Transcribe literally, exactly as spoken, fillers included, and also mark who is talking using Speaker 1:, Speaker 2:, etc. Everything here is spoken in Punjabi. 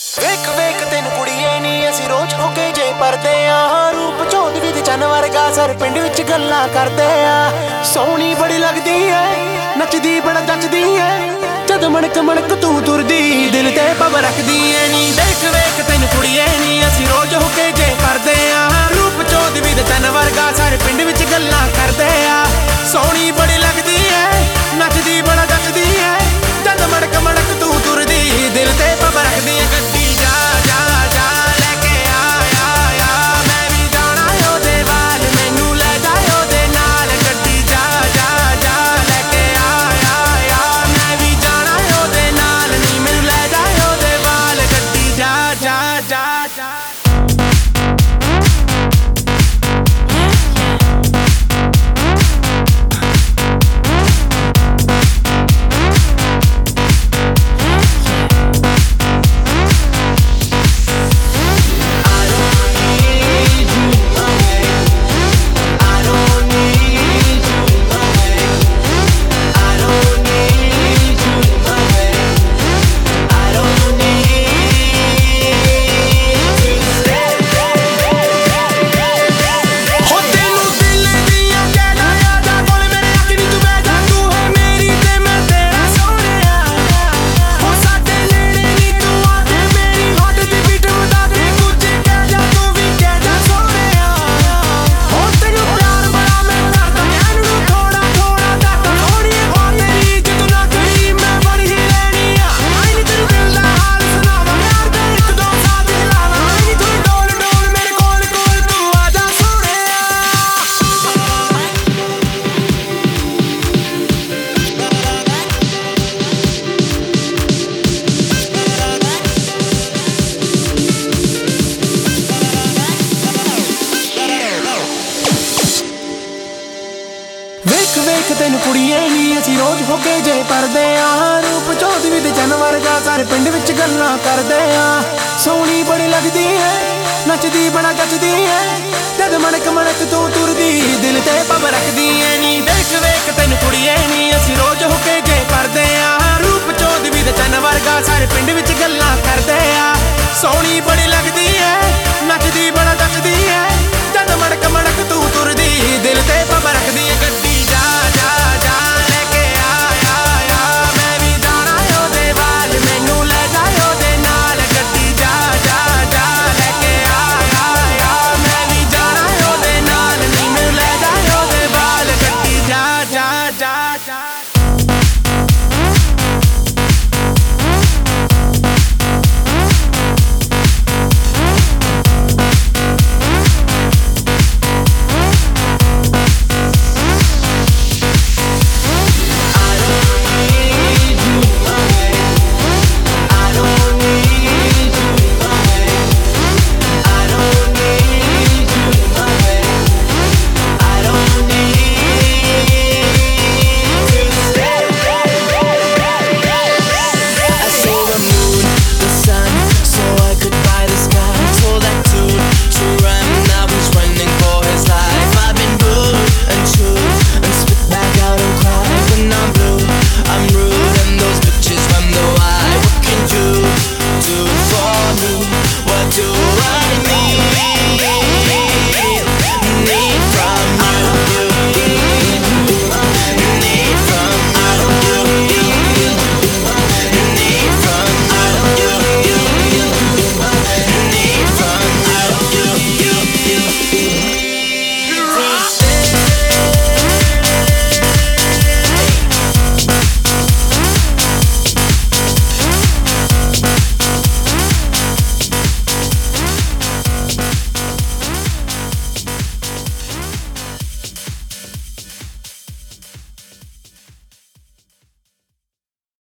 Speaker 1: ਵੇਖ ਵੇਖ ਤੈਨੂੰ ਕੁੜੀਏ ਨੀ ਅਸੀਂ ਰੋਜ਼ ਹੋ ਕੇ ਜੇ ਪਰਦੇ ਆ। ਰੂਪ ਚੋਦ ਵੀ ਤੇ ਚੰਨ ਵਰਗਾ ਸਾਰੇ ਪਿੰਡ ਵਿੱਚ ਗੱਲਾਂ ਕਰਦੇ ਆ। ਸੋਹਣੀ ਬੜੀ ਲੱਗਦੀ ਐ, ਨੱਚਦੀ ਬੜਾ ਜੱਚਦੀ ਐ, ਜਦ ਮਣਕ ਮਣਕ ਤੂੰ ਤੁਰਦੀ ਦਿਲ ਤੇ ਪਵ ਰੱਖਦੀ ਐ ਨੀ। ਦੇਖ ਵੇਖ ਤੈਨੂੰ ਕੁੜੀਏ ਨੀ ਅਸੀਂ ਰੋਜ਼ ਹੋ ਕੇ ਜੇ ਪਰਦੇ ਆ। ਰੂਪ ਚੋਦ ਵੀ ਤੇ ਚੰਨ ਵਰਗਾ ਸਾਰੇ ਪਿੰਡ ਵਿੱਚ ਗੱਲਾਂ ਕਰਦੇ ਆ। ਸੋਹਣੀ ਬੜੀ ਲੱਗਦੀ ਐ, ਨੱਚਦੀ ਬੜਾ ਜੱਚਦੀ ਐ, ਜਦ ਮਣਕ ਮਣਕ ਤੂੰ ਤੁਰਦੀ ਦਿਲ ਤੇ ਪਵ ਰੱਖਦੀ ਐ। ਗੱਡੀ ਜਾ ਜਾ ਜਾ ਲੈ ਕੇ ਆ ਆ ਆ, ਮੈਂ ਵੀ ਜਾਣਾ ਉਹਦੇ ਵੱਲ, ਮੈਨੂੰ ਲੈ ਜਾ ਉਹਦੇ ਨਾਲ। ਗੱਡੀ ਜਾ ਜਾ ਜਾ ਲੈ ਕੇ ਆ ਆ ਆ, ਮੈਂ ਵੀ ਜਾਣਾ ਉਹਦੇ ਨਾਲ, ਨੀ ਮੈਨੂੰ ਲੈ ਜਾ ਉਹਦੇ ਵੱਲ। ਗੱਡੀ ਜਾ ਜਾ ਜਾ ਜਾ ਵੇਖ ਵੇਖ ਤੈਨੂੰ ਕੁੜੀਏ ਨੀ ਅਸੀਂ ਰੋਜ਼ ਹੋ ਕੇ ਜੇ ਪਰਦੇ ਆ। ਰੂਪ ਚੋਦ ਵੀ ਤੇ ਚੰਨ ਵਰਗਾ ਸਾਰੇ ਪਿੰਡ ਵਿੱਚ ਗੱਲਾਂ ਕਰਦੇ ਆ। ਸੋਹਣੀ ਬੜੀ ਲੱਗਦੀ ਐ, ਨੱਚਦੀ ਬੜਾ ਜੱਚਦੀ ਐ, ਜਦ ਮਣਕ ਮਣਕ ਤੂੰ ਤੁਰਦੀ ਦਿਲ ਤੇ ਪਵ ਰੱਖਦੀ ਐ ਨੀ। ਦੇਖ ਵੇਖ ਤੈਨੂੰ ਕੁੜੀਏ ਨੀ ਅਸੀਂ ਰੋਜ਼ ਹੋ ਕੇ ਜੇ ਪਰਦੇ ਆ। ਰੂਪ ਚੋਦ ਵੀ ਤੇ ਚੰਨ ਵਰਗਾ ਸਾਰੇ ਪਿੰਡ ਵਿੱਚ ਗੱਲਾਂ ਕਰਦੇ ਆ। ਸੋਹਣੀ ਬੜੀ ਲੱਗਦੀ ਐ,